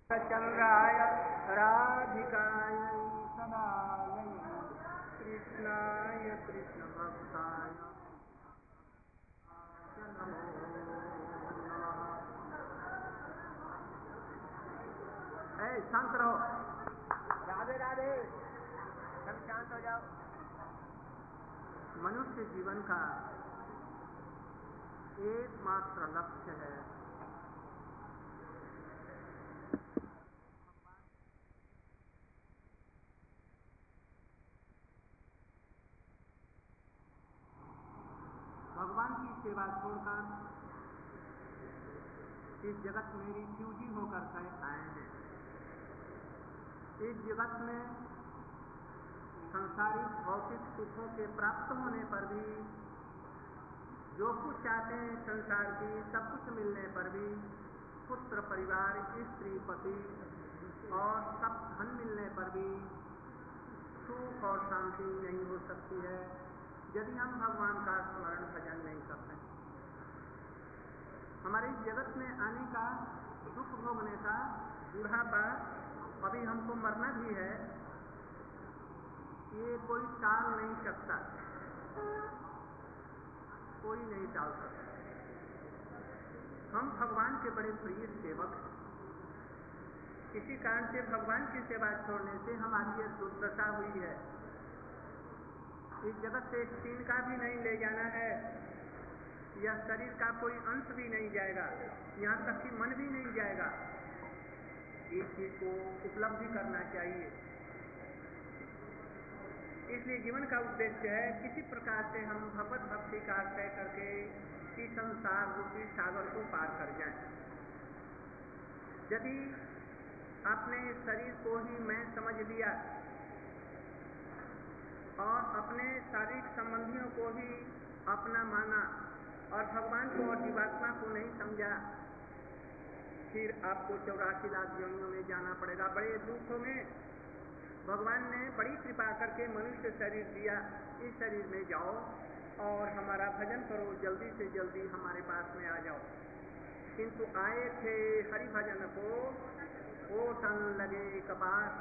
चंद्राय राधिकाय सदाय कृष्णाय कृष्ण भक्ताय नमो नमः। शांत रहो, राधे राधे, सब शांत हो जाओ। मनुष्य जीवन का एकमात्र लक्ष्य है भगवान की सेवा छोड़कर इस जगत में रिफ्यूजी होकर के आए हैं। इस जगत में संसारिक भौतिक सुखों के प्राप्त होने पर भी, जो कुछ चाहते हैं संसार की सब कुछ मिलने पर भी, पुत्र परिवार स्त्री पति और सब धन मिलने पर भी सुख और शांति नहीं हो सकती है यदि हम भगवान का स्मरण भजन नहीं करते। हमारे इस जगत में आने का, दुख भोगने का, बुढ़ापा, अभी हमको मरना भी है, ये कोई टाल नहीं सकता, कोई नहीं टाल सकता। हम भगवान के बड़े प्रिय सेवक हैं। किसी कारण से भगवान की सेवा छोड़ने से हमारी ये दुर्दशा हुई है। इस जगत से एक तीन का भी नहीं ले जाना है, या शरीर का कोई अंश भी नहीं जाएगा, यहाँ तक कि मन भी नहीं जाएगा। इस चीज को उपलब्धि करना चाहिए। इसलिए जीवन का उद्देश्य है किसी प्रकार से हम भगवत भक्ति का आश्रय करके इस संसार रूपी सागर को पार कर जाएं। यदि आपने शरीर को ही मैं समझ लिया और अपने शारीरिक संबंधियों को ही अपना माना और भगवान को और जीवात्मा को नहीं समझा, फिर आपको 84 लाख योनियों में जाना पड़ेगा। बड़े दुखों में भगवान ने बड़ी कृपा करके मनुष्य शरीर दिया, इस शरीर में जाओ और हमारा भजन करो, जल्दी से जल्दी हमारे पास में आ जाओ। किंतु आए थे हरि भजन को, वो तन लगे कपास।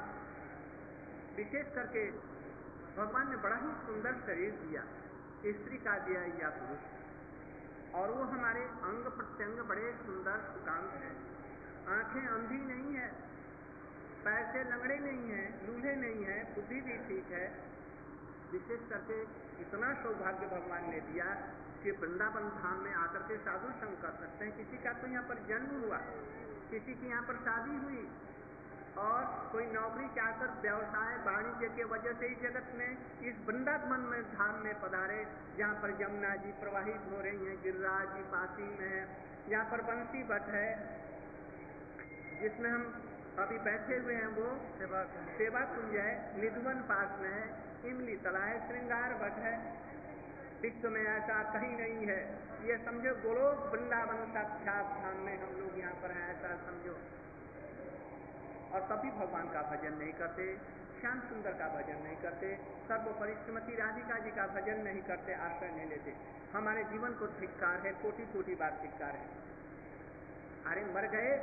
विशेष करके भगवान ने बड़ा ही सुंदर शरीर दिया, स्त्री का दिया या पुरुष, और वो हमारे अंग प्रत्यंग बड़े सुंदर सुकांत हैं। आंखें अंधी नहीं है, पैर से लंगड़े नहीं है, लूल्हे नहीं है, बुद्धि भी ठीक है। विशेष करके इतना सौभाग्य भगवान ने दिया कि वृंदावन धाम में आकर के साधु संग कर सकते हैं। किसी का तो यहाँ पर जन्म हुआ, किसी की यहाँ पर शादी हुई, और कोई नौकरी चाहकर व्यवसाय वाणिज्य के वजह से इस जगत में इस वृंदावन में धाम में पधारे, जहाँ पर यमुना जी प्रवाहित हो रही हैं, गिरिराज जी पासी में है, यहाँ पर बंसी भट्ट है जिसमें हम अभी बैठे हुए हैं, वो सेवा कुंज है, निधुवन पास में है, इमली तला है, श्रृंगार भट्ट है। विश्व में ऐसा कहीं नहीं है। ये समझो गोलोक वृंदावन साक्षात धाम में हम लोग यहाँ पर हैं, ऐसा समझो। और तभी भगवान का भजन नहीं करते, श्याम सुंदर का भजन नहीं करते, सर्वोपरि श्रीमती राधिका जी का भजन नहीं करते, आश्रय नहीं लेते। हमारे जीवन को धिक्कार है, कोटि कोटि बार धिक्कार है। अरे मर गए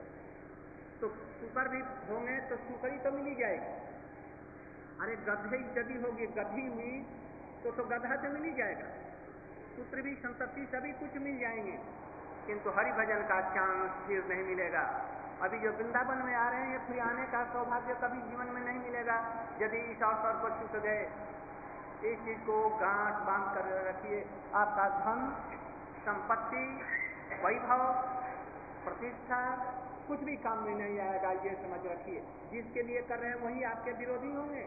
तो सुपर भी होंगे तो सुकरी तो मिली जाएगी। अरे गधे यदि होगी, गधी हुई तो गधा से मिल जाएगा। पुत्र भी, संतति सभी कुछ मिल जाएंगे, किंतु हरि भजन का चांस फिर नहीं मिलेगा। अभी जो वृंदावन में आ रहे हैं, फिर आने का सौभाग्य कभी जीवन में नहीं मिलेगा यदि इस अवसर पर छूट गए। इस चीज को गांठ बांध कर रखिए। आपका धन, संपत्ति, वैभव, प्रतिष्ठा कुछ भी काम में नहीं आएगा, ये समझ रखिए। जिसके लिए कर रहे हैं वही आपके विरोधी होंगे।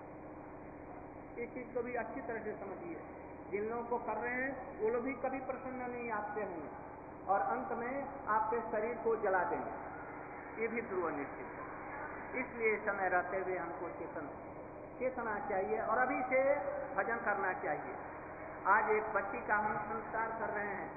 इस चीज को भी अच्छी तरह से समझिए। जिन लोगों को कर रहे हैं वो लोग भी कभी प्रसन्न नहीं आपसे होंगे, और अंत में आपके शरीर को जला देंगे, ये भी ध्रुव निश्चित है। इसलिए समय रहते हुए हमको चेतना चाहिए और अभी से भजन करना चाहिए। आज एक बच्ची का हम संस्कार कर रहे हैं,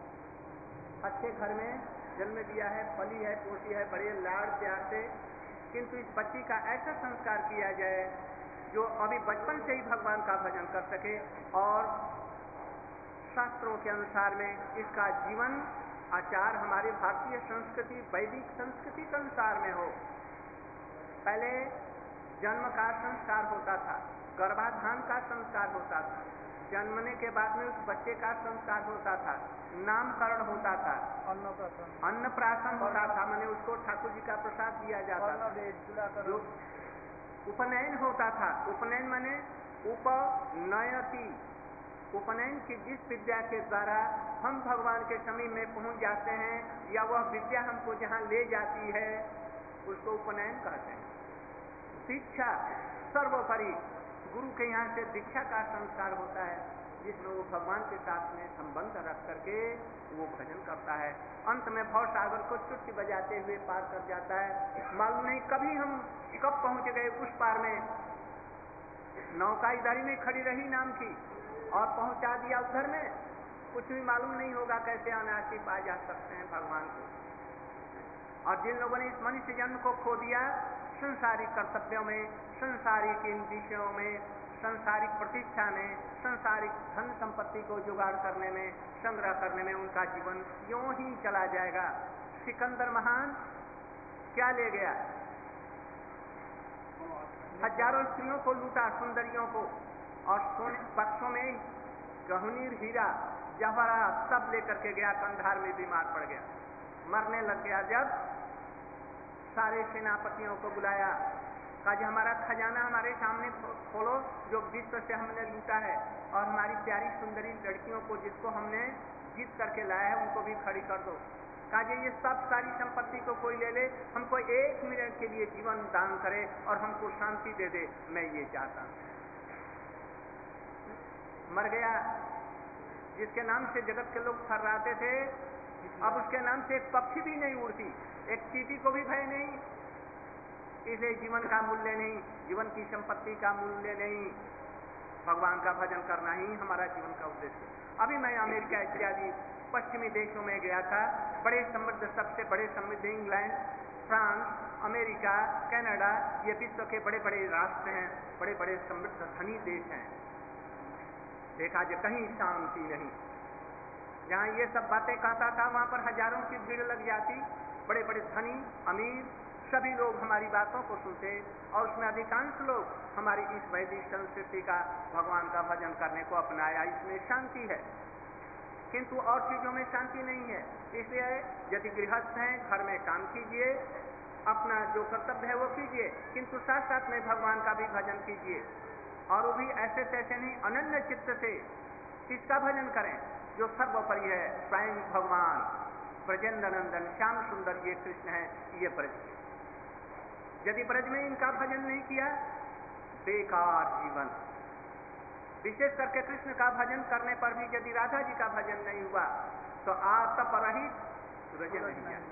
अच्छे घर में जन्म दिया है, पली है, पोसी है, बड़े लाड़ प्यार से, किंतु इस बच्ची का ऐसा संस्कार किया जाए जो अभी बचपन से ही भगवान का भजन कर सके, और शास्त्रों के अनुसार में इसका जीवन आचार हमारे भारतीय संस्कृति वैदिक संस्कृति के अनुसार में हो। पहले जन्म का संस्कार होता था, गर्भाधान का संस्कार होता था, जन्मने के बाद में उस बच्चे का संस्कार होता था, नामकरण होता था, अन्नप्राशन होता था, माने उसको ठाकुर जी का प्रसाद दिया जाता था, जो उपनयन होता था। उपनयन माने उपनयति, उपनयन की जिस विद्या के द्वारा हम भगवान के समीप में पहुंच जाते हैं या वह विद्या हमको जहां ले जाती है उसको उपनयन कहते हैं। दीक्षा सर्वोपरि, गुरु के यहाँ से दीक्षा का संस्कार होता है जिसमें वो भगवान के साथ में संबंध रख करके वो भजन करता है। अंत में भव सागर को चुटकी बजाते हुए पार कर जाता है। मालूम नहीं कभी हम कब पहुंच गए उस पार में, नौका इधर ही में खड़ी रही नाम की और पहुंचा दिया उधर में, कुछ भी मालूम नहीं होगा कैसे अनायासी पा जा सकते हैं भगवान को। और जिन लोगों ने इस मनुष्य जन्म को खो दिया संसारिक कर्तव्यों में, संसारिक इन विषयों में, संसारिक प्रतिष्ठा में, संसारिक धन संपत्ति को जुगाड़ करने में, संग्रह करने में, उनका जीवन यूं ही चला जाएगा। सिकंदर महान क्या ले गया? हजारों स्त्रियों को लूटा, सुंदरियों को, और सोने बक्सों में गहनीर, हीरा, जवाहरात सब लेकर के गया। कंधार में बीमार पड़ गया, मरने लग गया। जब सारे सेनापतियों को बुलाया, कहा हमारा खजाना हमारे सामने खोलो जो विश्व से हमने लूटा है, और हमारी प्यारी सुंदरी लड़कियों को जिसको हमने जीत करके लाया है उनको भी खड़ी कर दो। कहा ये सब सारी संपत्ति को कोई ले ले, हमको 1 मिनट के लिए जीवन दान करे और हमको शांति दे दे, मैं ये चाहता हूं। मर गया। जिसके नाम से जगत के लोग थर्राते थे, अब उसके नाम से एक पक्षी भी नहीं उड़ती, एक चींटी को भी भय नहीं। इसलिए जीवन का मूल्य नहीं, जीवन की संपत्ति का मूल्य नहीं, भगवान का भजन करना ही हमारा जीवन का उद्देश्य। अभी मैं अमेरिका इत्यादि पश्चिमी देशों में गया था। बड़े समृद्ध, सबसे बड़े समृद्ध इंग्लैंड, फ्रांस, अमेरिका, कनाडा, ये विश्व के बड़े बड़े राष्ट्र हैं, बड़े बड़े समृद्ध धनी देश हैं। देखा जो कहीं शांति नहीं। जहाँ ये सब बातें कहता था वहां पर हजारों की भीड़ लग जाती। बड़े बड़े धनी, अमीर, सभी लोग हमारी बातों को सुनते, और उसमें अधिकांश लोग हमारी इस वैदिक संस्कृति का, भगवान का भजन करने को अपनाया। इसमें शांति है, किंतु और चीजों में शांति नहीं है। इसलिए यदि गृहस्थ हैं, घर में काम कीजिए, अपना जो कर्तव्य है वो कीजिए, किंतु साथ साथ में भगवान का भी भजन कीजिए, और वो भी ऐसे तैसे नहीं, अनन्य चित्त से। किसका भजन करें? जो सर्वोपरि है, स्वयं भगवान, ब्रजेंद्र नंदन, श्याम सुंदर, ये कृष्ण है, ये ब्रज। यदि ब्रज में इनका भजन नहीं किया, बेकार जीवन। विशेष करके कृष्ण का भजन करने पर भी यदि राधा जी का भजन नहीं हुआ तो आतपरहित सूर्य नहीं है।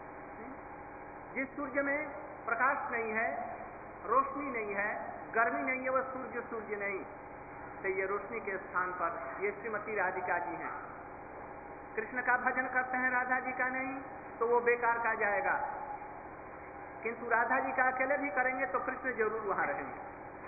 जिस सूर्य में प्रकाश नहीं है, रोशनी नहीं है, गर्मी नहीं है, वह सूर्य नहीं। तो ये रोशनी के स्थान पर ये श्रीमती राधिका जी हैं। कृष्ण का भजन करते हैं, राधा जी का नहीं, तो वो बेकार का जाएगा। किंतु राधा जी का अकेले भी करेंगे तो कृष्ण जरूर वहां रहेंगे।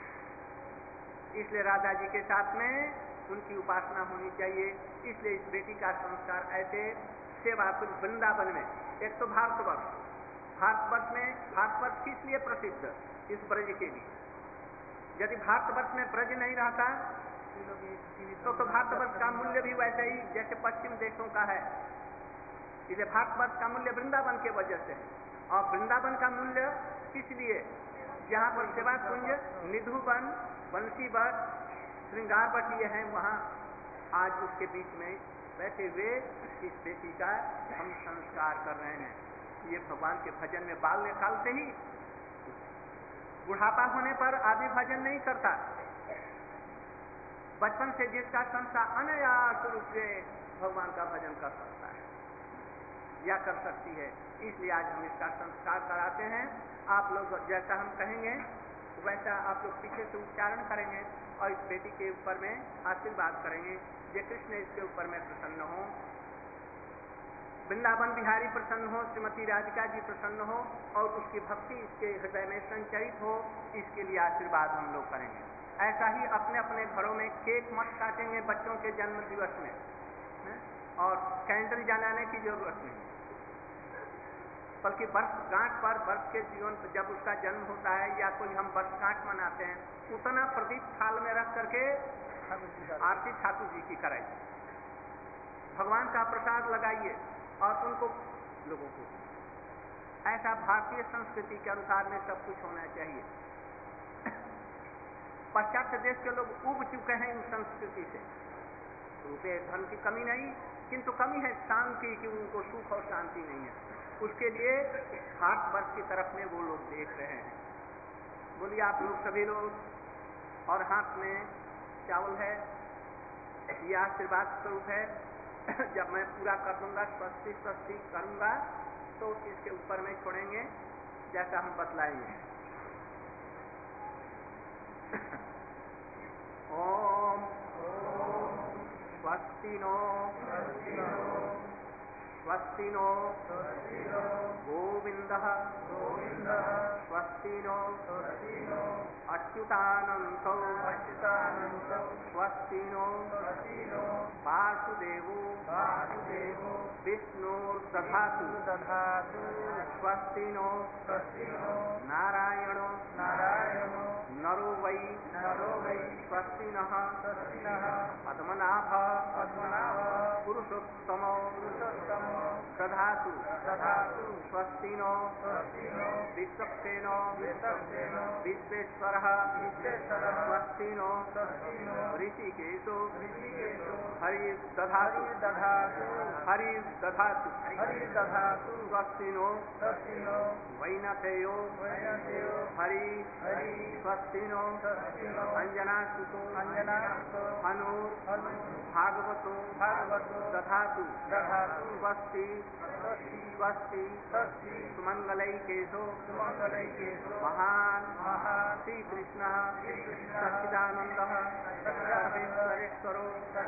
इसलिए राधा जी के साथ में उनकी उपासना होनी चाहिए। इसलिए इस बेटी का संस्कार ऐसे सेवा कुछ वृंदावन में, एक तो भारतवर्ष में, भारतवर्ष किस लिए प्रसिद्ध? इस ब्रज के लिए। यदि भारतवर्ष में ब्रज नहीं रहता तो भारतवर्ष का मूल्य भी वैसे ही जैसे पश्चिम देशों का है। इसलिए भारतवर्ष का मूल्य वृंदावन के वजह से है। और वृंदावन का मूल्य इसलिए जहाँ पर सेवा कुंज, निधुवन, बंसीवट, श्रृंगारवट ये हैं, वहाँ आज उसके बीच में बैठे हुए इस बेटी का हम संस्कार कर रहे हैं। ये भगवान के भजन में बाल्यकाल से ही, बुढ़ापा होने पर आदमी भजन नहीं करता। बचपन से जिसका संस्कार अनायास रूप से भगवान का भजन कर सकता है या कर सकती है, इसलिए आज हम इसका संस्कार कराते हैं। आप लोग जैसा हम कहेंगे वैसा आप लोग पीछे से उच्चारण करेंगे और इस बेटी के ऊपर में आशीर्वाद करेंगे। जय कृष्ण इसके ऊपर में प्रसन्न हो, वृंदावन बिहारी प्रसन्न हो, श्रीमती राधिका जी प्रसन्न हो, और उसकी भक्ति इसके हृदय में संचरित हो, इसके लिए आशीर्वाद हम लोग करेंगे। ऐसा ही अपने अपने घरों में केक मत काटेंगे बच्चों के जन्म दिवस में। और कैलेंडर जलाने की जरूरत नहीं, बल्कि वर्षगांठ पर वर्ष के जीवन पर जब उसका जन्म होता है या कोई हम वर्षगांठ मनाते हैं, उतना प्रदीप थाल में रख करके आरती ठाकुर जी की कराइए, भगवान का प्रसाद लगाइए और उनको लोगों को, ऐसा भारतीय संस्कृति के अनुसार में सब कुछ होना चाहिए। पाश्चात्य देश के लोग उब चुके हैं उस संस्कृति से, रुपये धन की कमी नहीं, किंतु कमी है शांति की, उनको सुख और शांति नहीं है, उसके लिए भारतवर्ष की तरफ में वो लोग देख रहे हैं। बोलिए आप लोग सभी लोग, और हाथ में चावल है, यह आशीर्वाद स्वरूप है। जब मैं पूरा कर दूंगा, स्वस्ति स्वस्ति करूंगा, तो इसके ऊपर में छोड़ेंगे जैसा हम बतलाएंगे। ओम स्वस्ति नो स्वस्ति नो गोविंदः स्वस्ति नो अच्युतानंतो स्वस्ति नो वासुदेवो विष्णुर्दधातु स्वस्ति नो नारायणो नरो वै स्वस्ति नः पद्मनाभः पुरुषोत्तमो दधातु स्वस्ति नो विश्वक्सेनो विश्वेश्वरः स्वस्ति नो ऋषिकेशो हरिर्दधातु स्वस्ति नो वैनतेयो हरि स्वस्ति नो अंजनासुतो हनुर् भागवतो दधातु स्वस्ति सुमंगलैकेशो महान् श्रीकृष्णः सच्चिदानन्दः सर्वेश्वरेश्वरो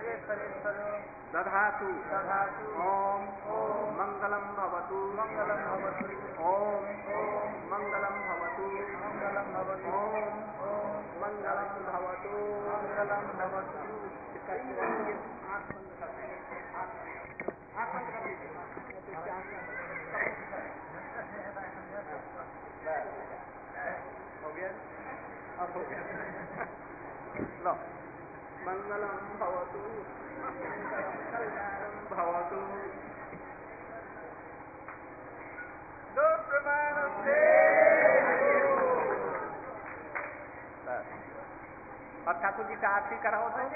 दधातु ओम मंगलम भवतु ओम मंगलम भवतु ओम मंगलम भवतु। हो गया, अब हो गया। लो, मंगलम भवतु कल्याणम भवतु। दो प्रमाण से और ठाकुर जी का आरती कराओ तो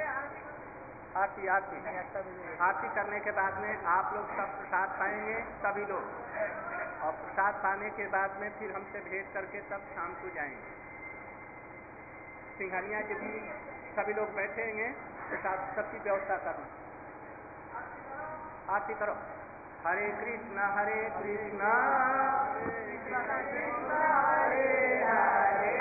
आरती करने के बाद में आप लोग सब प्रसाद पाएंगे, सभी लोग, और प्रसाद पाने के बाद में फिर हमसे भेंट करके तब शाम को जाएंगे। सिंघानिया जी भी सभी लोग बैठेंगे, प्रसाद सबकी व्यवस्था करना। आरती करो। हरे कृष्णा कृष्ण कृष्ण हरे हरे।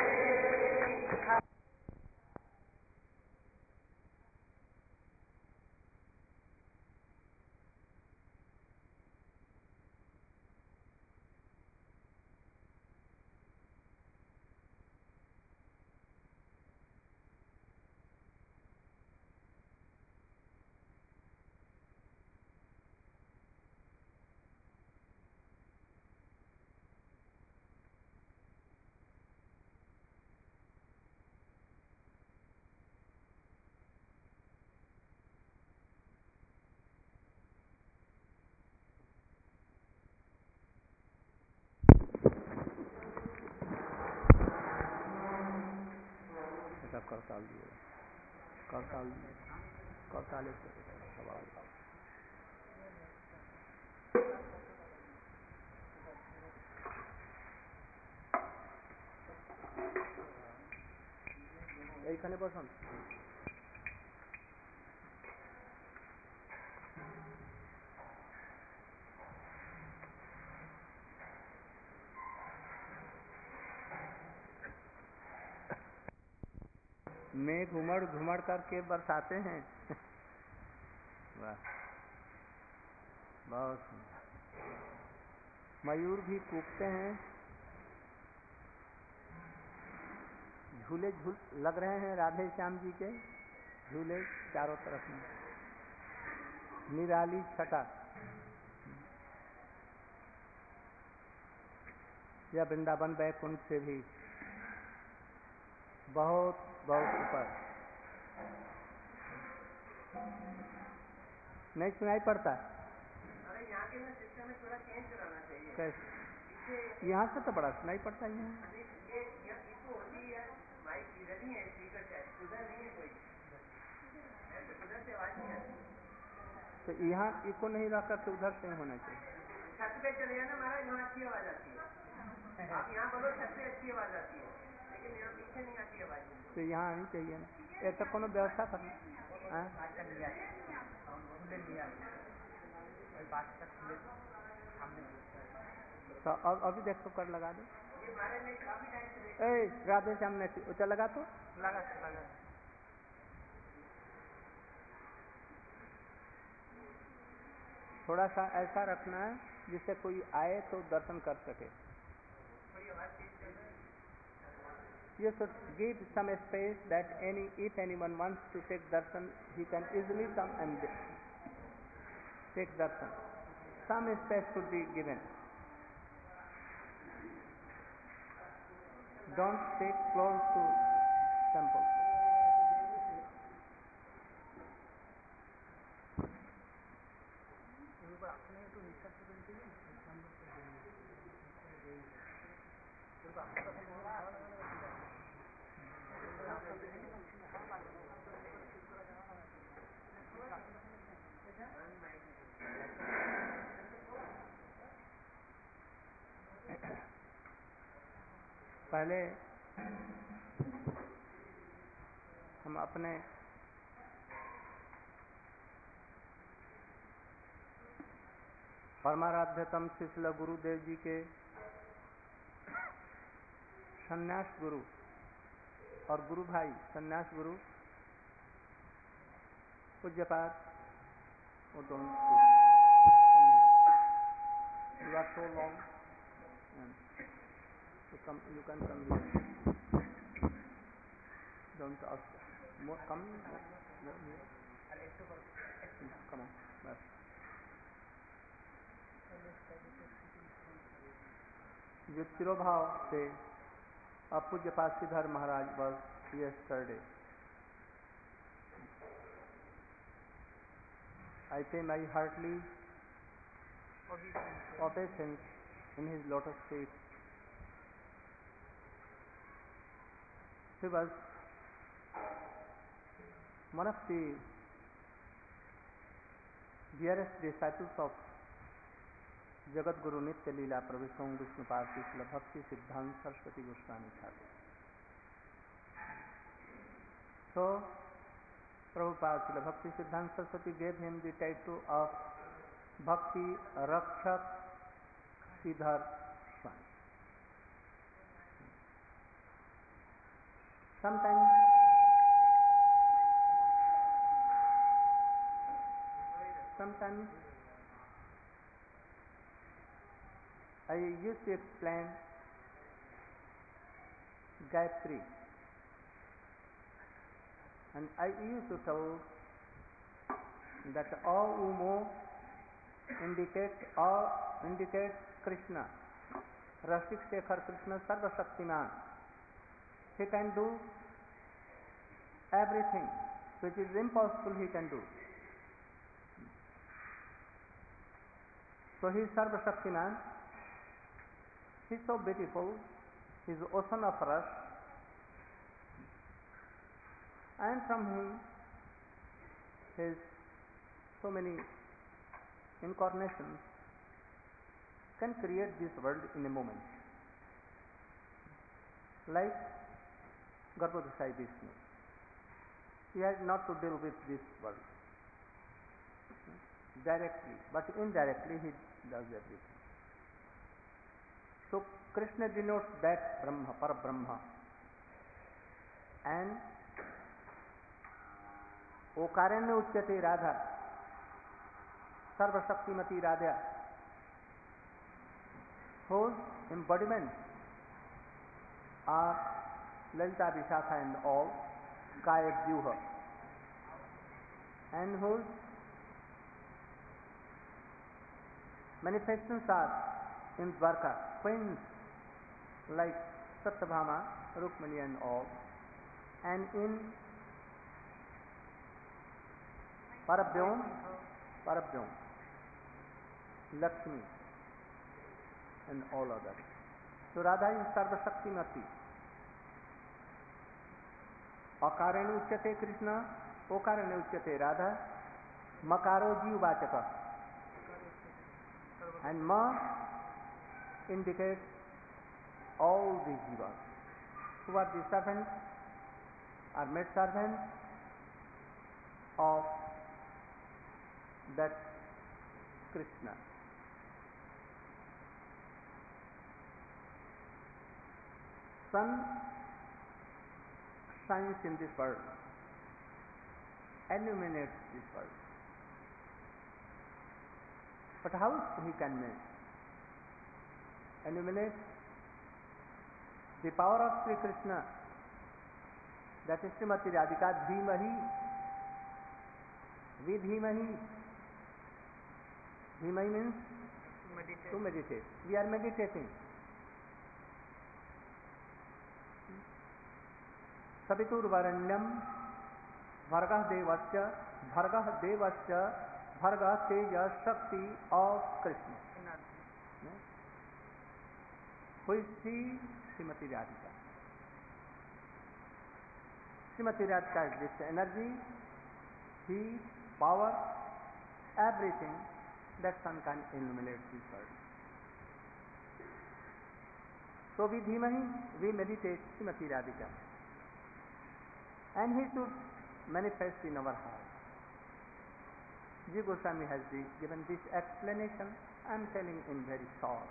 करताल दिए, करताले से सवाल। এইখানে বসান। मेघ उमड़ घुमड़ करके बरसाते हैं। वाह, बहुत मयूर भी कूकते हैं, झूले लग रहे हैं राधे श्याम जी के झूले चारों तरफ में। निराली छटा या वृंदावन बैकुंठ से भी बहुत बहुत ऊपर। नहीं सुनाई पड़ता? अरे यहाँ के ना सिस्टम में थोड़ा चेंज कराना चाहिए। कैसे? यहाँ से तो बड़ा सुनाई पड़ता है। ये इसको होती है माइक इधर ही है, स्पीकर शायद उधर नहीं है कोई, उधर से आवाज नहीं आती। तो यहाँ इको नहीं रख कर उधर से होना चाहिए। छत पे चले जाना महाराज, वहाँ अच्छी आवाज आती है। आप यहाँ बोलो छत पे अच्छी आवाज आती है, लेकिन यहाँ पीछे नहीं आती आवाज। तो यहाँ आनी चाहिए ना, ऐसा कोनो व्यवस्था करना। तो अब अभी देखो कर लगा दो। राधे श्याम ने उच्चा लगा तो लगा। थोड़ा सा ऐसा रखना है जिससे कोई आए तो दर्शन कर सके। You should give some space that if anyone wants to take darshan, he can easily come and take darshan. Some space should be given. Don't stay close to temple. पहले हम अपने परमाराध्यतम शिष्य गुरुदेव जी के सन्यास गुरु और गुरु भाई सन्यास गुरु पूज्यपाद वो दोनों you are so long and you can come here. Don't ask more, come more here. Come on, bas. जो तिरोभाव से पूज्यपाद श्रीधर महाराज was yesterday. I pay my heartily obeisance in his lotus feet. He was one of the dearest disciples of Jagat Guru Nitya Leela Prabhu Vishnupad Srila Bhakti Siddhanta Saraswati Goswami Thakur. So, Prabhupada Srila Bhakti Siddhanta Saraswati gave him the title of Bhakti Rakshak Sridhar Swami. Sometimes I used to explain Gayatri, and I used to tell that all umo indicate Krishna, Rasik Shekhar Krishna Sarva Shaktiman. He can do everything which is impossible, he can do. So he is Sarva Shaktiman. He is so beautiful. He is ocean of rasa, and from him his so many incarnations can create this world in a moment. Like Garbhodakaya Vishnu, he has not to deal with this world directly, but indirectly he does everything. So Krishna denotes that Brahma, Parabrahma, and Okaranya Uchyate Radha, Sarva Shaktimati Radha, whose embodiments are Lalita Vishakha and all, Kaya Vyuha, and whose manifestations are in Dwarka, queens like Satyabhama, Rukmani and all, and in Parabhyom, Lakshmi and all others. So Radha is Sarva Shaktimati. Akarane uchyate Krishna, Okarane uchyate Radha, Makaro Jivvachaka. And Ma indicates all these jivas who are the servants, are maid servants of that Krishna. Sun shines in this world, illuminates this world. But how he can illuminate? The power of Sri Krishna, that is Srimati Radhika Dhimahi, Vidhimahi. Dhimahi means to meditate. We are meditating. Saviturvaranyam Bhargah Devasya Bhargah Teja Shakti of Krishna. Who is she? Srimati Radhika. Srimati Radhika is this energy, heat, power, everything that sun can illuminate this world. So we meditate Srimati Radhika. And he should manifest in our heart. Jiva Goswami has given this explanation. I am telling in very short.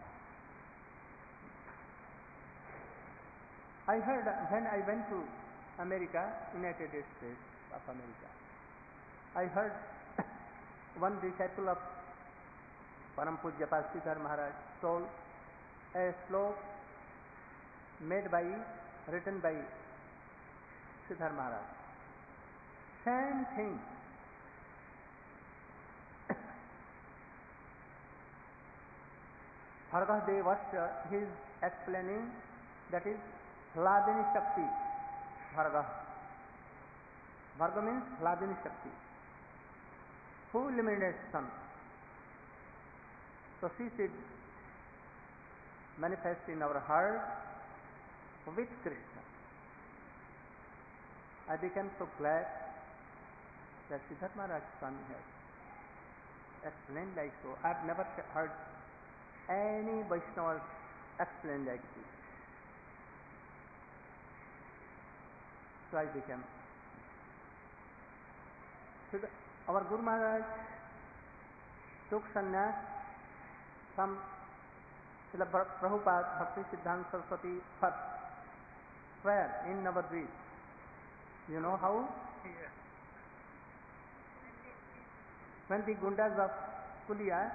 I heard when I went to America, United States of America, I heard one disciple of Param Pujyapal Sridhar Maharaj told a slok written by Sridhar Maharaj. Same thing. Bhargah Devasya, he is explaining, that is Hladini Shakti. Bhargah. Bhargah means Hladini Shakti. Who illuminates sun? So she should manifest in our heart with Krishna. I became so glad that Sridhar Maharaj Swami has explained like so. I have never heard any Vaishnava explain like this. So I became. So our Guru Maharaj took sannyas from Srila Prabhupada Bhakti Siddhanta Saraswati first. Where? In Navadvip. You know how? Yes. When the Gundas of Kulia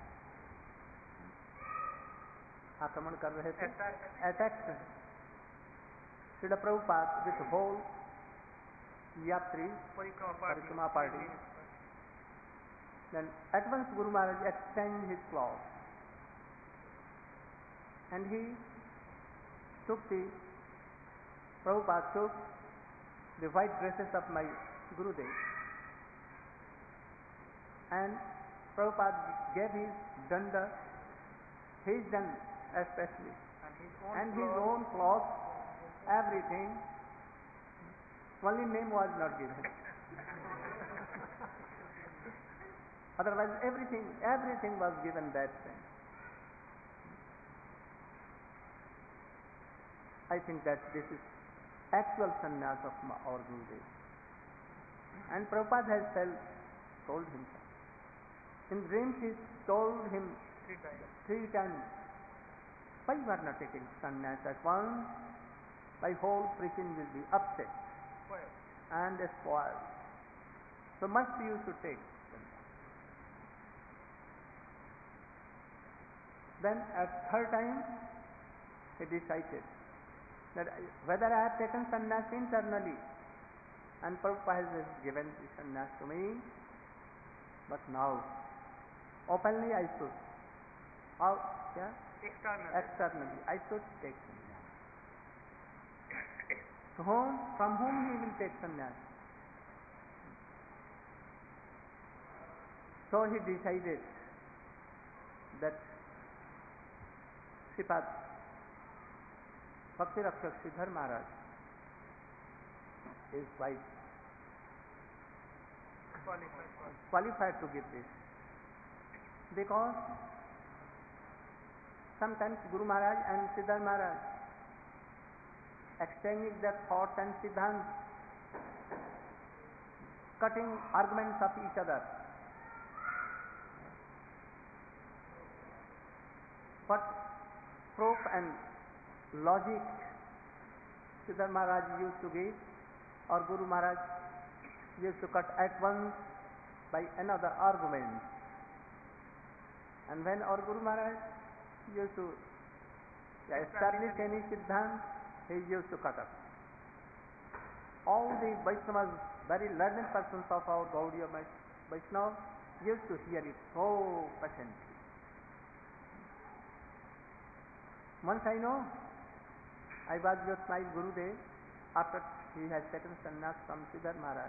आक्रमण कर रहे थे, attacked Srila Prabhupada with whole yatri परिक्रमा party. Then at once Guru Maharaj exchanged his cloth and he took Prabhupada took the white dresses of my Gurudev and Prabhupada gave his danda, his danda especially, and his own cloth, everything. Only name was not given. Otherwise everything was given that time. I think that this is actual sannyas of our Gurudev. And Prabhupada has told him. In dreams he told him three times, why you are not taking sannyas at once? My whole preaching will be upset and spoiled. So must you should take sannyas. Then at third time he decided that whether I have taken sannyas internally, and Prabhupada has given the sannyas to me, but now openly I should How? Yeah? Externally. I should take sannyas. From whom he will take sannyas? So he decided that Sripad Bhakti Rakshak Sridhar Maharaj is quite qualified to give this, because sometimes Guru Maharaj and Sridhar Maharaj exchanging their thoughts and siddhants, cutting arguments of each other. But proof and logic Sridhar Maharaj used to give, or Guru Maharaj used to cut at once by another argument. And when our Guru Maharaj used to establish any siddhant, he used to cut up. All the Vaishnavas, very learned persons of our Gaudiya Vaishnava, used to hear it so patiently. Once I know, I was with my Gurudev after he had taken sannyas from Sridhar Maharaj.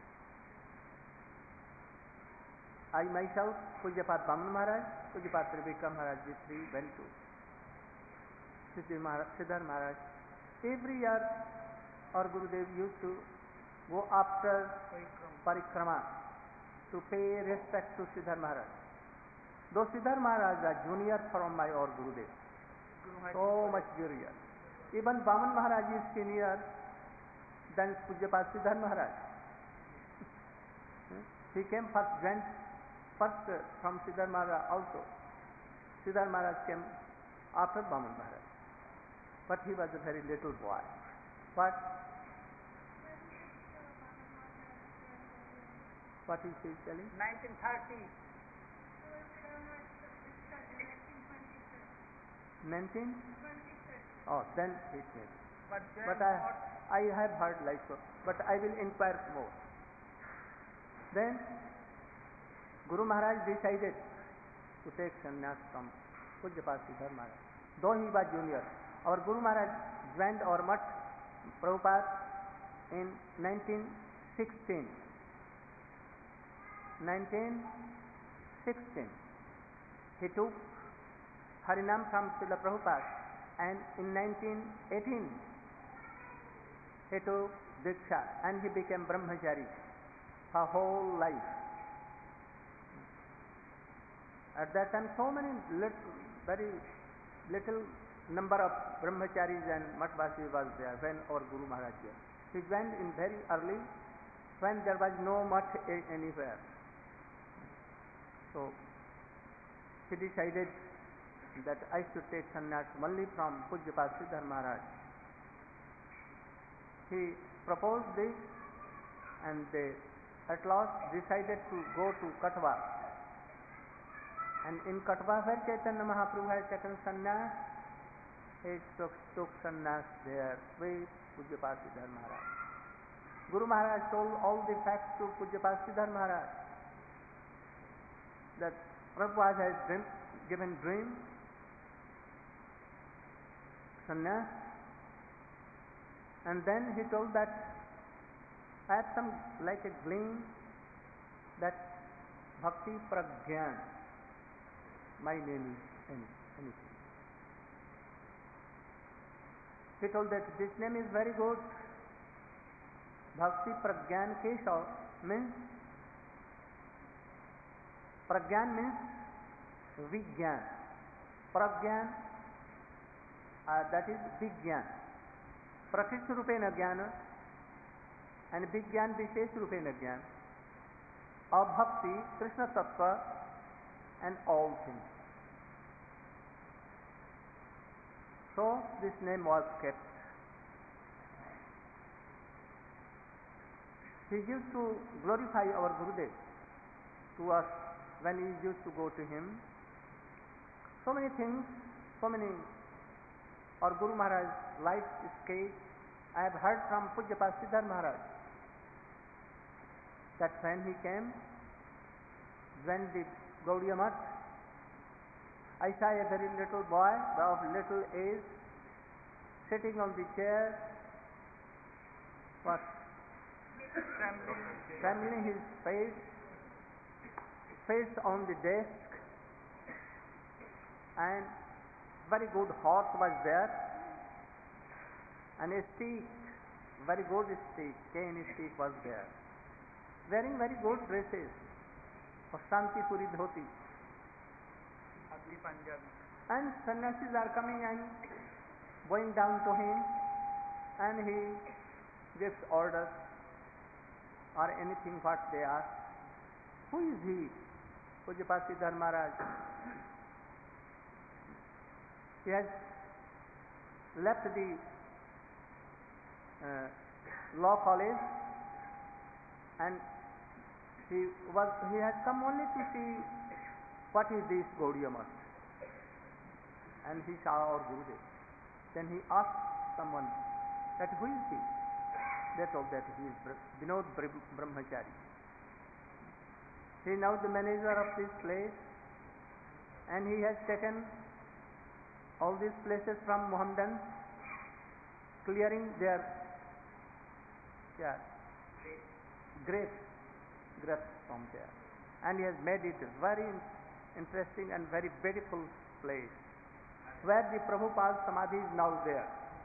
I myself, Pujyapat Vaman Maharaj, Pujyapat Trivikram Maharaj, we three went to Sridhar Maharaj. Every year our Gurudev used to go after parikrama to pay respect to Sridhar Maharaj. Though Sridhar Maharaj is junior from my our Gurudev, so much junior. Even Vaman Maharaj is senior than Pujyapat Sridhar Maharaj. He came first from Sridhar Maharaj also. Sridhar Maharaj came after Vaman Maharaj. But he was a very little boy. What is he telling? 1930. 19? Oh, then it is. But I have heard like so. But I will inquire more. Then Guru Maharaj decided to take sannyas from Pujyapat Sridhar Maharaj. Though he was junior, our Guru Maharaj joined our mutt, Prabhupada, in 1916. 1916. He took Harinam from Srila Prabhupada, and in 1918 he took Diksha and he became Brahmachari for whole life. At that time, so many very little number of Brahmacharis and Matvasis was there when our Guru Maharaj came. He went in very early when there was no much anywhere. So he decided that I should take sannyas only from Pujyapat Sridhar Maharaj. He proposed this, and they at last decided to go to Katwa. And in Katwa, where Chaitanya Mahaprabhu had taken sannyas, he took sannyas there with Pujyapat Sridhar Maharaj. Guru Maharaj told all the facts to Pujyapat Sridhar Maharaj, that Prabhupada has given dream sannyas, and then he told that I have some like a gleam that Bhakti Pragyan, my name is anything. He told that this name is very good. Bhakti Pragyan Keshav means, Pragyan means Vigyan. Pragyan, that is Vigyan. Prakrish Rupena Jnana and Vigyan Vishesh Rupena Jnana of Bhakti, Krishna Tattva and all things. So this name was kept. He used to glorify our Gurudev to us when we used to go to him. So many things, so many, our Guru Maharaj life escape. I have heard from Pujyapat Sridhar Maharaj that when he came, when the Gaudiya Math, I saw a very little boy of little age sitting on the chair, what? Trembling his face on the desk, and very good horse was there, and a stick, very good stick, cane stick was there, wearing very good dresses of Shantipuri dhoti. And sannyasis are coming and going down to him, and he gives orders or anything what they ask. Who is he? Pujyapad Sridhar Maharaj. He has left the law college, and he has come only to see what is this Gaudiya Math. And he saw our Gurudev. Then he asked someone that who is he? They told that he is Vinod Brahmachari. He is now the manager of this place, and he has taken all these places from Mohammedans, clearing their grapes from there, and he has made it a very interesting and very beautiful place, where the Prabhupada Samadhi is now there.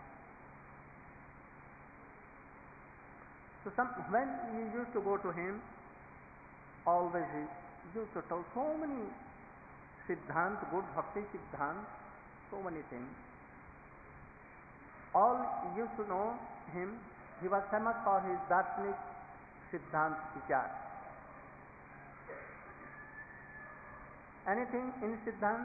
So when we used to go to him, always he used to tell so many Siddhant, good Bhakti Siddhant, so many things. All used to know him. He was famous for his Darshanik Siddhant Vichar. Anything in Siddhant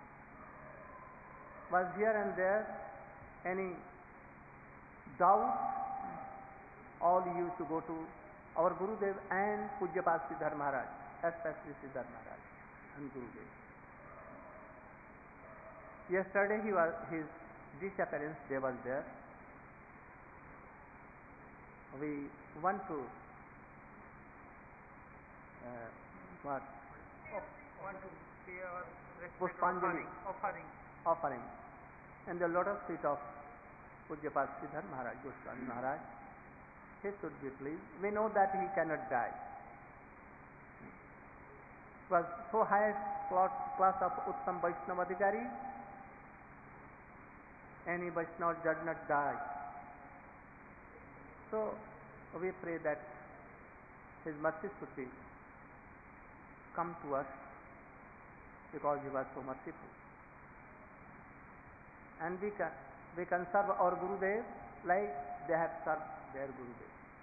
was here and there, any doubt, all used to go to our Gurudev and Pujyapad Sridhar Maharaj, especially Sridhar Maharaj and Gurudev. Yesterday his disappearance day was there. We want to pay our Pushpanjali offering and the lotus feet of Pujyapad Sridhar Maharaj, Goswami Maharaj. He should be pleased. We know that he cannot die. It was so highest class of Uttam Vaishnava Adhikari. Any Vaishnava does not die. So we pray that his mercy should be come to us, because he was so merciful. And we can serve our Gurudev like they have served their Gurudev.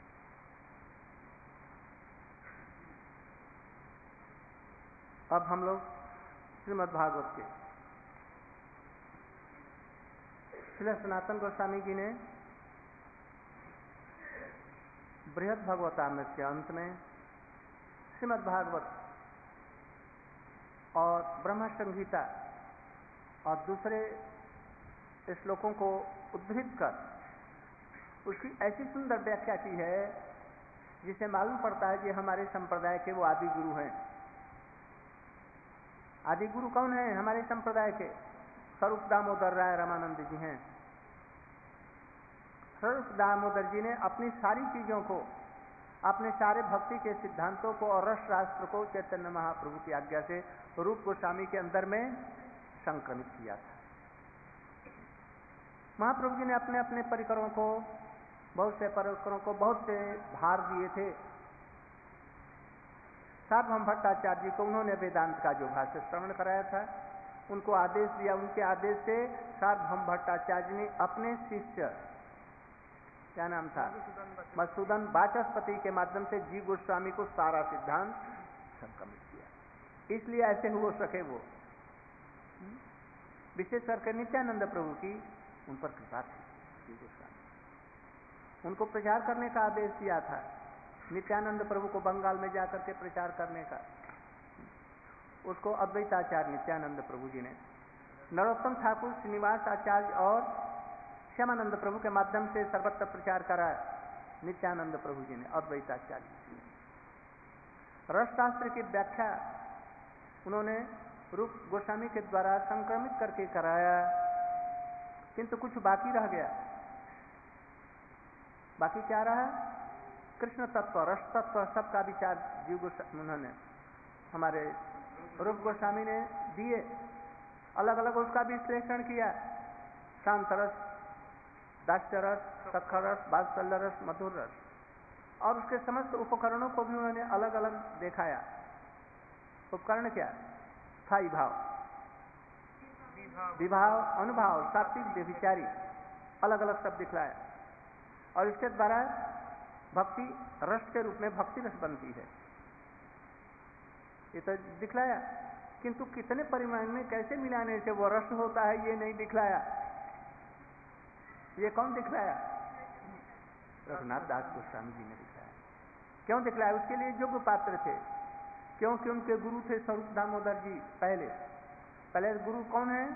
अब हम लोग श्रीमद् भागवत के श्री सनातन गोस्वामी जी ने बृहद भगवतामृत के अंत में श्रीमद् भागवत और ब्रह्म संहिता और दूसरे श्लोकों को उद्धृत कर उसकी ऐसी सुंदर व्याख्या की है जिसे मालूम पड़ता है कि हमारे संप्रदाय के वो आदि गुरु हैं। आदि गुरु कौन है? हमारे संप्रदाय के स्वरूप दामोदर राय रामानंद जी हैं। स्वरूप दामोदर जी ने अपनी सारी चीजों को, अपने सारे भक्ति के सिद्धांतों को और रस शास्त्र को चैतन्य महाप्रभु की आज्ञा से रूप गोस्वामी के अंदर में संक्रमित किया था। महाप्रभु जी ने अपने अपने परिकरों को, बहुत से परिकरों को बहुत से भार दिए थे। सार्वभौम भट्टाचार्य जी को उन्होंने वेदांत का जो भाष्य श्रवण कराया था, उनको आदेश दिया। उनके आदेश से सार्वभौम भट्टाचार्य ने अपने शिष्य, क्या नाम था, मधुसूदन वाचस्पति के माध्यम से जी गोस्वामी को सारा सिद्धांत संक्रमित किया। इसलिए ऐसे हो सके वो। विशेष करके नित्यानंद प्रभु की उन पर कृपा थी। जी गोस्वामी उनको प्रचार करने का आदेश दिया था, नित्यानंद प्रभु को बंगाल में जाकर के प्रचार करने का। उसको अद्वैताचार्य नित्यानंद प्रभु जी ने, नरोत्तम ठाकुर, श्रीनिवास आचार्य और श्यामानंद प्रभु के माध्यम से सर्वत्र प्रचार कराया नित्यानंद प्रभु जी ने, अद्वैताचार्य जी ने। रस शास्त्र की व्याख्या उन्होंने रूप गोस्वामी के द्वारा संक्रमित करके कराया, किंतु कुछ बाकी रह गया। बाकी क्या रहा? कृष्ण तत्व, रस तत्व, सबका विचार जीव गोस्वामी उन्होंने, हमारे रूप गोस्वामी ने दिए, अलग अलग उसका विश्लेषण किया। शांत रस, दास्य रस, सखर रस, वात्सल्य रस, मधुर रस, और उसके समस्त उपकरणों को भी उन्होंने अलग अलग दिखाया। उपकरण क्या? स्थायी भाव, विभाव, अनुभाव, सात्विक, व्यभिचारी, अलग अलग सब दिखलाया। और इसके द्वारा भक्ति रस के रूप में भक्ति रस बनती है, ये तो दिखलाया। किंतु कितने परिमाण में कैसे मिलाने से वो रस होता है, ये नहीं दिखलाया। ये कौन दिखलाया? रघुनाथ दास गोस्वामी जी ने दिखलाया। क्यों दिखलाया? उसके लिए योग्य पात्र थे, क्योंकि उनके गुरु थे स्वरूप दामोदर जी। पहले गुरु कौन है?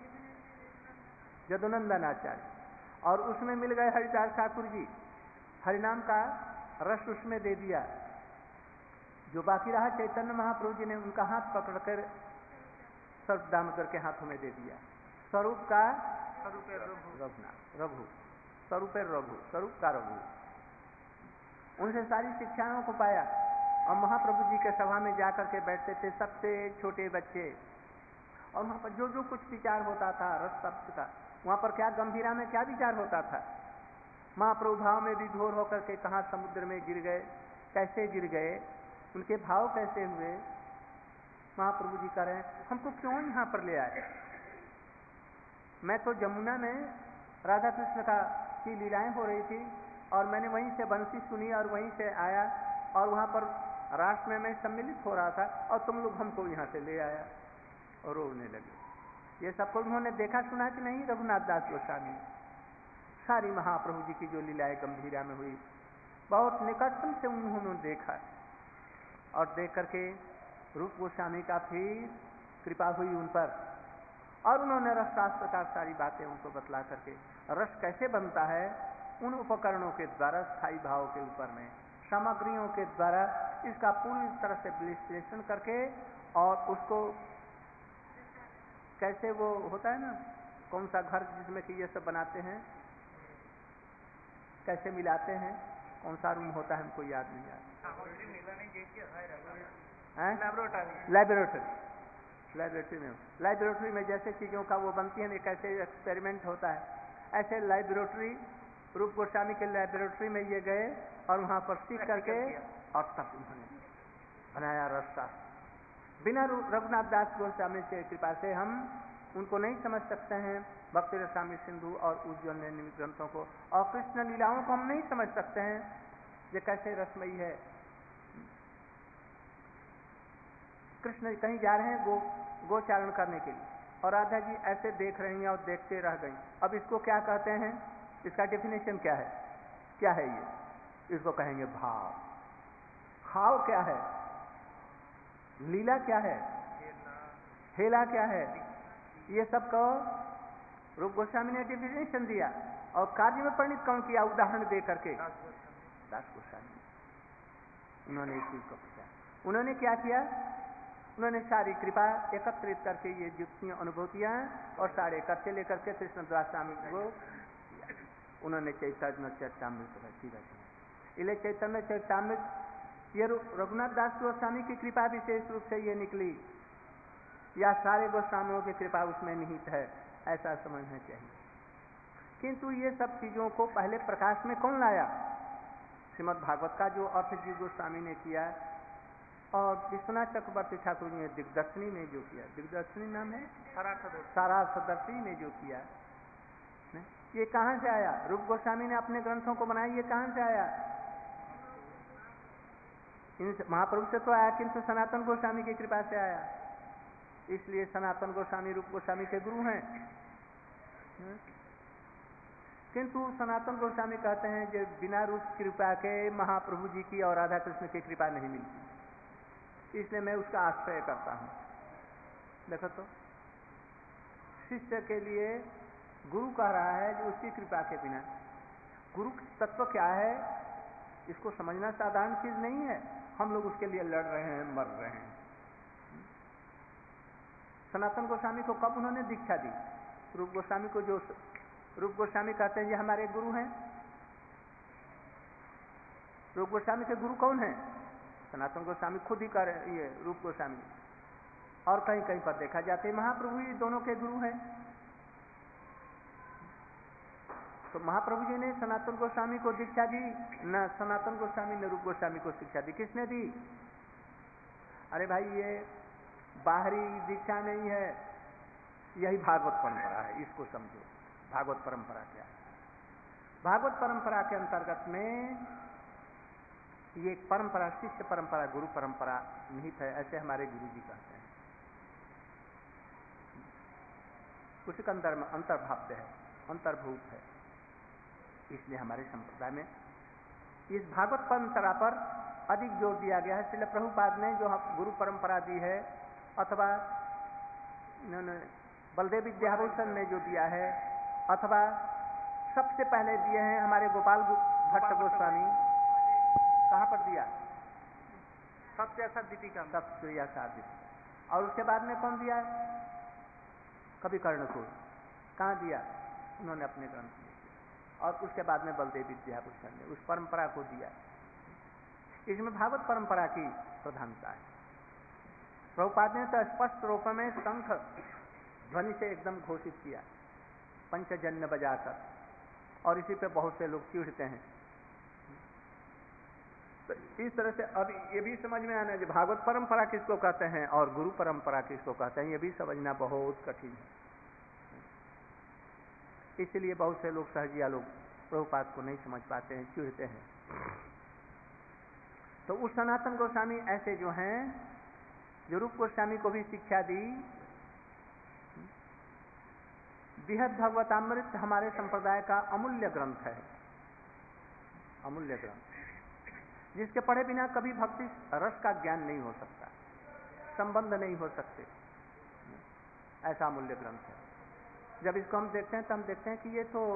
यदुनंदन आचार्य, और उसमें मिल गए हरिदास ठाकुर जी। हरिनाम का रस उसमें दे दिया। जो बाकी रहा चैतन्य महाप्रभु जी ने उनका हाथ पकड़कर स्वरूप दामोदर के हाथों में दे दिया। स्वरूप का रघुनाथ, रघु स्वरूप रघु, स्वरूप का रघु, उनसे सारी शिक्षाओं को पाया। और महाप्रभु जी के सभा में जाकर के बैठते थे सबसे छोटे बच्चे, और वहां पर जो जो कुछ विचार होता था रस शब्द का, वहां पर क्या गंभीरा में क्या विचार होता था। महाप्रभु भाव में विभोर होकर के कहाँ समुद्र में गिर गए, कैसे गिर गए, उनके भाव कैसे हुए। महाप्रभु जी कह रहे हैं हमको क्यों यहाँ पर ले आए? मैं तो जमुना में राधा कृष्ण की लीलाएं हो रही थी, और मैंने वहीं से बंसी सुनी और वहीं से आया, और वहाँ पर रास में मैं सम्मिलित हो रहा था, और तुम लोग हमको यहाँ से ले आया। और रोने लगे। ये सबको उन्होंने देखा सुना कि नहीं? रघुनाथ दास गोस्वामी सारी महाप्रभु जी की जो लीलाएं गंभीरा में हुई, बहुत निकटतम से उन्होंने देखा, और देख करके रूप गोस्वामी का फिर कृपा हुई उन पर, और उन्होंने रस शास्त्र का सारी बातें उनको बतला करके रस कैसे बनता है उन उपकरणों के द्वारा, स्थायी भाव के ऊपर में सामग्रियों के द्वारा इसका पूरी तरह से विश्लेषण करके, और उसको कैसे वो होता है ना, कौन सा घर जिसमें कि ये सब बनाते हैं, कैसे मिलाते हैं, कौन सा रूम होता है हमको याद नहीं आता। लाइब्रेटरी में जैसे चीजों का वो बनती है, कैसे एक्सपेरिमेंट होता है, ऐसे लाइब्रेटरी रूप गोस्वामी के लाइब्रेटरी में ये गए, और वहां पर सीख करके और तब उन्होंने बनाया रस शास्त्र। बिना रघुनाथ दास गोस्वामी से कृपा से हम उनको नहीं समझ सकते हैं, भक्ति रसामृत सिंधु और उज्ज्वल निमित्त ग्रंथों को, और कृष्ण लीलाओं को हम नहीं समझ सकते हैं ये कैसे रसमयी है। कृष्ण कहीं जा रहे हैं गोचारण करने के लिए, और राधा जी ऐसे देख रही हैं और देखते रह गई। अब इसको क्या कहते हैं? इसका डेफिनेशन क्या है? क्या है ये? इसको कहेंगे भाव। भाव क्या है? लीला क्या है? हेला क्या है? ये सब को रूप गोस्वामी ने डेफिनेशन दिया, और कार्य में परिणित कौन किया? उदाहरण दे करके दास गोस्वामी, उन्होंने इस चीज को पूछा। उन्होंने क्या किया? उन्होंने सारी कृपा एकत्रित करके ये युक्तियां, अनुभूतियां और सारे इकट्ठे लेकर के कृष्ण दास स्वामी को उन्होंने चैतन्य चरितामृत रची रचना। इसलिए चैतन्य चरितामृत ये रघुनाथ दास गोस्वामी की कृपा विशेष रूप से ये निकली, या सारे गोस्वामियों की कृपा उसमें निहित है, ऐसा समझना चाहिए। किंतु ये सब चीजों को पहले प्रकाश में कौन लाया? श्रीमद् भागवत का जो अर्थ जीव गोस्वामी ने किया, और विश्वनाथ चक्रवर्ती ठाकुर जी ने दिग्दर्शनी में जो किया, दिग्दर्शनी नाम है, सारार्थदर्शी ने जो किया, ये कहां से आया? रूप गोस्वामी ने अपने ग्रंथों को बनाया, ये कहां से आया? इन महाप्रभु से तो आया, किंतु सनातन गोस्वामी की कृपा से आया। इसलिए सनातन गोस्वामी रूप गोस्वामी के गुरु हैं। किंतु सनातन गोस्वामी कहते हैं कि बिना रूप कृपा के महाप्रभु जी की और राधा कृष्ण की कृपा नहीं मिलती, इसलिए मैं उसका आश्रय करता हूं। देखो तो शिष्य के लिए गुरु कह रहा है कि उसकी कृपा के बिना, गुरु तत्व क्या है इसको समझना साधारण चीज नहीं है। हम लोग उसके लिए लड़ रहे हैं, मर रहे हैं। सनातन गोस्वामी को कब उन्होंने दीक्षा दी? रूप गोस्वामी को, जो रूप गोस्वामी कहते हैं ये हमारे गुरु हैं, रूप गोस्वामी के गुरु कौन है? सनातन गोस्वामी खुद ही कर ये रूप गोस्वामी, और कहीं कहीं पर देखा जाते हैं महाप्रभु ही दोनों के गुरु हैं। तो महाप्रभु जी ने सनातन गोस्वामी को दीक्षा दी, न सनातन गोस्वामी ने रूप गोस्वामी को शिक्षा दी। किसने दी? अरे भाई ये बाहरी दीक्षा नहीं है, यही भागवत परंपरा है, इसको समझो। भागवत परंपरा क्या है? भागवत परंपरा के अंतर्गत में ये एक परंपरा, शिष्य परंपरा, गुरु परंपरा निहित है, ऐसे हमारे गुरु जी कहते हैं। उसके अंदर में अंतर्भाव है, अंतर्भूत है। इसलिए हमारे संप्रदाय में इस भागवत परंपरा पर अधिक जोर दिया गया है। इसलिए प्रभुपाद ने जो गुरु परंपरा दी है, अथवा इन्होंने बलदेव विद्याभूषण ने जो दिया है, अथवा सबसे पहले दिए हैं हमारे गोपाल भट्ट गोस्वामी। कहाँ पर दिया? सत्यासार दीपिका, सत्यासार दीपिका। और उसके बाद में कौन दिया? कवि कर्णसूर। कहाँ दिया? उन्होंने अपने ग्रंथ में दिया। और उसके बाद में बलदेव विद्याभूषण ने उस परंपरा को दिया। इसमें भागवत परंपरा की प्रधानता है। प्रभुपाद ने तो स्पष्ट रूप में शंख ध्वनि से एकदम घोषित किया, पंचजन्य बजाकर, और इसी पे बहुत से लोग चिढ़ते हैं। तो इस तरह से अब ये भी समझ में आना है भागवत परंपरा किसको कहते हैं और गुरु परंपरा किसको कहते हैं, ये भी समझना बहुत कठिन है। इसलिए बहुत से लोग, सहजिया लोग, प्रभुपाद को नहीं समझ पाते हैं, चिढ़ते हैं। तो उस सनातन गोस्वामी ऐसे जो हैं, जो रूप गोस्वामी को भी शिक्षा दी। बृहद भगवतामृत हमारे संप्रदाय का अमूल्य ग्रंथ है, अमूल्य ग्रंथ, जिसके पढ़े बिना कभी भक्ति रस का ज्ञान नहीं हो सकता, संबंध नहीं हो सकते। ऐसा अमूल्य ग्रंथ है। जब इसको हम देखते हैं तो हम देखते हैं कि ये तो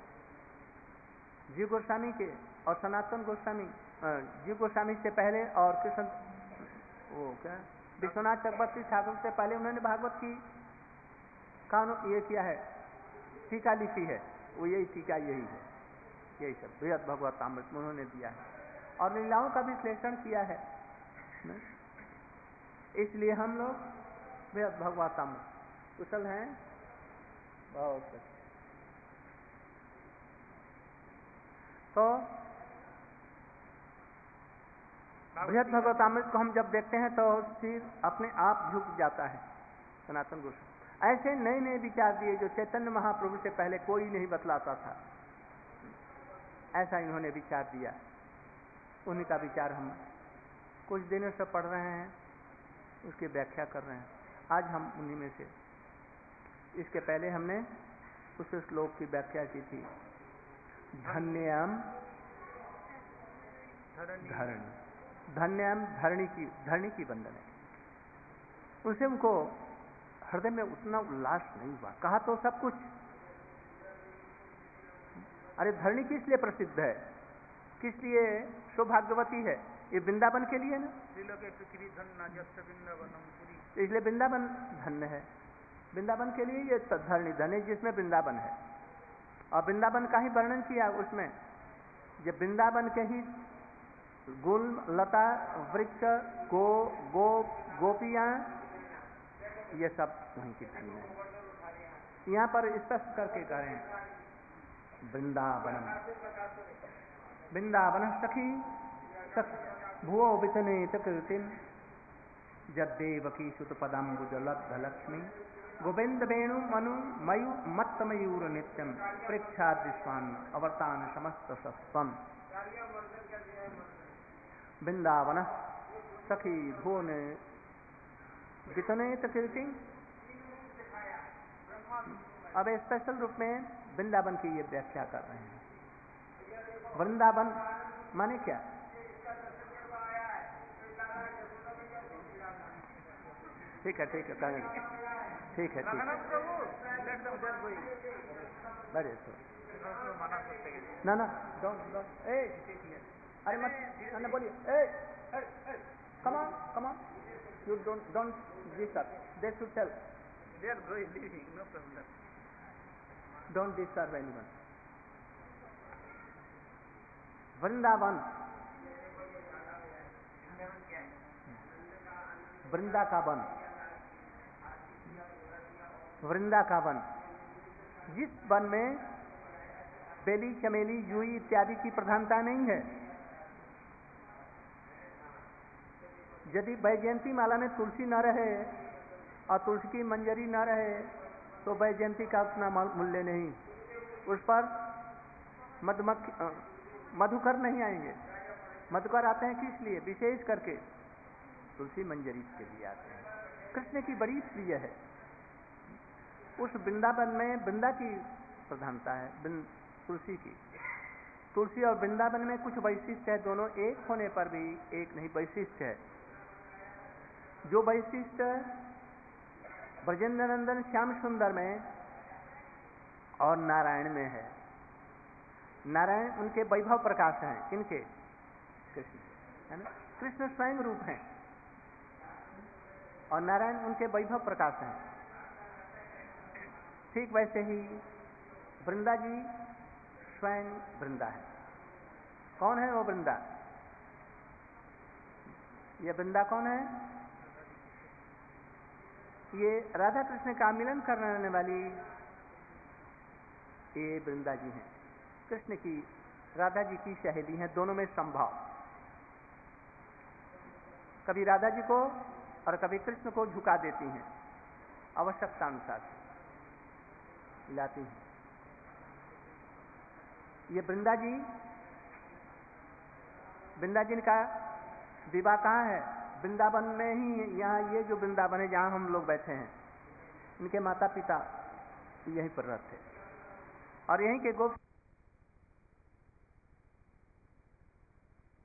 जीव गोस्वामी के और सनातन गोस्वामी, जीव गोस्वामी से पहले और कृष्ण वो क्या विश्वनाथ चक्रवर्ती ठाकुर से पहले उन्होंने भागवत की ये किया है, टीका लिखी है। वो यही टीका यही है, यही सब बृहद भगवतामृत में उन्होंने दिया है और लीलाओं का विश्लेषण किया है। इसलिए हम लोग बृहद भगवतामृत कुशल हैं बहुत। तो बृहद भगवतामृत को हम जब देखते हैं तो सिर अपने आप झुक जाता है। सनातन गोस्वामी ऐसे नए नए विचार दिए जो चैतन्य महाप्रभु से पहले कोई नहीं बतलाता था, ऐसा इन्होंने विचार दिया। उन्हीं का विचार हम कुछ दिनों से पढ़ रहे हैं, उसकी व्याख्या कर रहे हैं। आज हम उन्हीं में से, इसके पहले हमने उस श्लोक की व्याख्या की थी, धन्यम धरणी, धन्यम धरणी की वंदन है। उनसे उनको हृदय में उतना उल्लास नहीं हुआ। कहा तो सब कुछ, अरे धरणी किस लिए प्रसिद्ध है, किस लिए सौभाग्यवती है? ये वृंदावन के लिए ना, इसलिए वृंदावन धन्य है। वृंदावन के लिए ये धरणी धन्य जिसमें वृंदावन है। और वृंदावन का ही वर्णन किया उसमें, जब वृंदावन के ही गुल लता वृक्ष गोपियां, ये सब वहीं की धन्य है। यहाँ पर स्पष्ट करके कह रहे हैं वृंदावनम, वृंदावन सखी भुवो वितनेत कृतिम जद्देवकी सुत पदाम्बुज लब्ध लक्ष्मी गोविंद वेणु मनु मयु मत्त मयूर नित्यम प्रेक्षादृष्टान अवर्तान समस्त सस्वम। वृंदावन सखी भुवन वितनेत कीर्ति। अब स्पेशल रूप में वृंदावन की ये व्याख्या कर रहे हैं। वृंदावन माने क्या? ठीक है ठीक है कहेंगे, ठीक है ठीक है। बड़े ना ना डोंट ए अरे मत ना बोलिए hey come on you don't this up they should tell They are going living, no problem. Don't disturb anyone. Vrindavan, Vrinda का वन, वृंदा का वन, जिस वन में बेली, चमेली, जूही इत्यादि की प्रधानता नहीं है। यदि वैजयंती माला में तुलसी न रहे और तुलसी की मंजरी न रहे तो वैजयंती का उतना मूल्य नहीं। उस पर मधुकर नहीं आएंगे। मधुकर आते हैं किस लिए? विशेष करके तुलसी मंजरी के लिए आते हैं। कृष्ण की बड़ी प्रिय है। उस वृंदावन में वृंदा की प्रधानता है, तुलसी की। तुलसी और वृंदावन में कुछ वैशिष्ट है, दोनों एक होने पर भी एक नहीं वैशिष्ट है। जो वैशिष्ट ब्रजेंद्र नंदन श्याम सुंदर में और नारायण में है। नारायण उनके वैभव प्रकाश हैं। किनके? कृष्ण, है ना? कृष्ण स्वयं रूप हैं और नारायण उनके वैभव प्रकाश हैं। ठीक वैसे ही वृंदा जी स्वयं वृंदा है। कौन है वो वृंदा? ये वृंदा कौन है? ये राधा कृष्ण का मिलन करने वाली ये वृंदा जी हैं। कृष्ण की, राधा जी की सहेली हैं। दोनों में संभाव, कभी राधा जी को और कभी कृष्ण को झुका देती हैं, आवश्यकता अनुसार मिलाती हैं। ये वृंदा जी का विवाह कहाँ है? वृंदावन में ही। यहाँ ये जो वृंदावन है जहाँ हम लोग बैठे हैं, इनके माता पिता यहीं पर रहते और यहीं के गोप